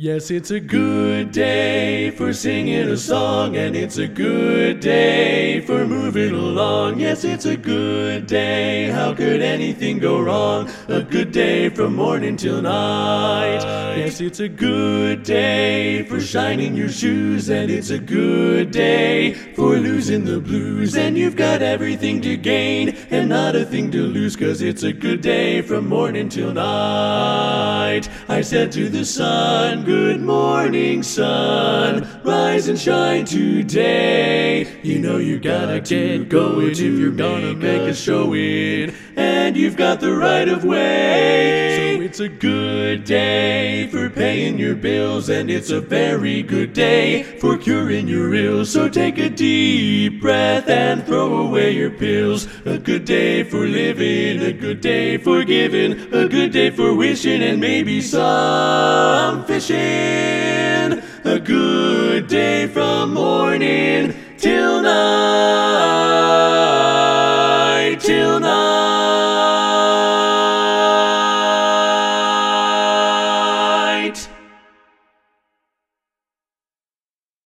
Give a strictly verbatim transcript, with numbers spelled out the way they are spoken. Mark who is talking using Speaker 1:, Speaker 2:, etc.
Speaker 1: Yes, it's a good day for singing a song, and it's a good day for moving along. Yes, it's a good day, how could anything go wrong? A good day from morning till night. Yes, it's a good day for shining your shoes, and it's a good day for losing the blues. And you've got everything to gain and not a thing to lose, 'cause it's a good day from morning till night. I said to the sun, good morning, sun, rise and shine today. You know you gotta get going if you're gonna make a showing, and you've got the right of way. So it's a good day for paying your bills, and it's a very good day for curing your ills. So take a deep breath and throw away your pills. A good day for living, a good day for giving, a good day for wishing, and maybe some fishing. A good day from morning till night.